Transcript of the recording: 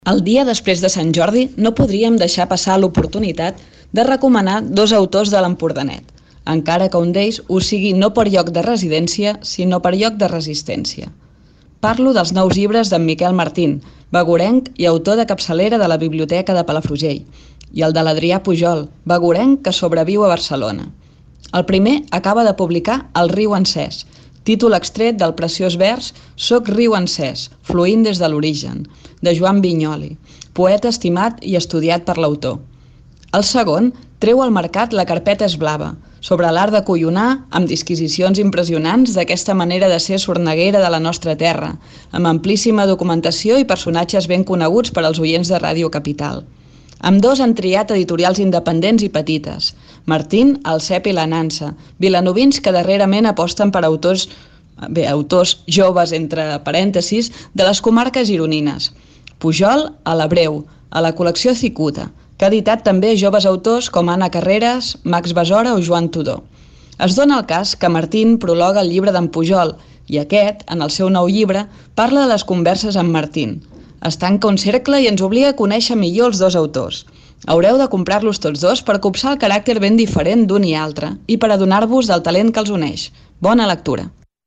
El dia després de Sant Jordi no podríem deixar passar l'oportunitat de recomanar dos autors de l'Empordanet, encara que un d'ells ho sigui no per lloc de residència, sinó per lloc de resistència. Parlo dels nous llibres d'en Miquel Martín, begurenc i autor de capçalera de la Biblioteca de Palafrugell, i el de l'Adrià Pujol, begurenc que sobreviu a Barcelona. El primer acaba de publicar El riu encès, títol extret del preciós vers Soc riu encès, fluint des de l'origen, de Joan Vinyoli, poeta estimat i estudiat per l'autor. El segon treu al mercat La carpeta és blava, sobre l'art de collonar amb disquisicions impressionants d'aquesta manera de ser sorneguera de la nostra terra, amb amplíssima documentació i personatges ben coneguts per als oients de Ràdio Capital. Ambdós han triat editorials independents i petites. Martín, el Cep i la Nansa, vilanovins que darrerament aposten per autors joves, entre parèntesis, de les comarques gironines. Pujol, a l'Hebreu, a la col·lecció Cicuta, que ha editat també joves autors com Anna Carreras, Max Besora o Joan Tudó. Es dona el cas que Martín prologa el llibre d'en Pujol i aquest, en el seu nou llibre, parla de les converses amb Martín. Es tanca un cercle i ens obliga a conèixer millor els dos autors. Haureu de comprar-los tots dos per copsar el caràcter ben diferent d'un i altre i per adonar-vos del talent que els uneix. Bona lectura!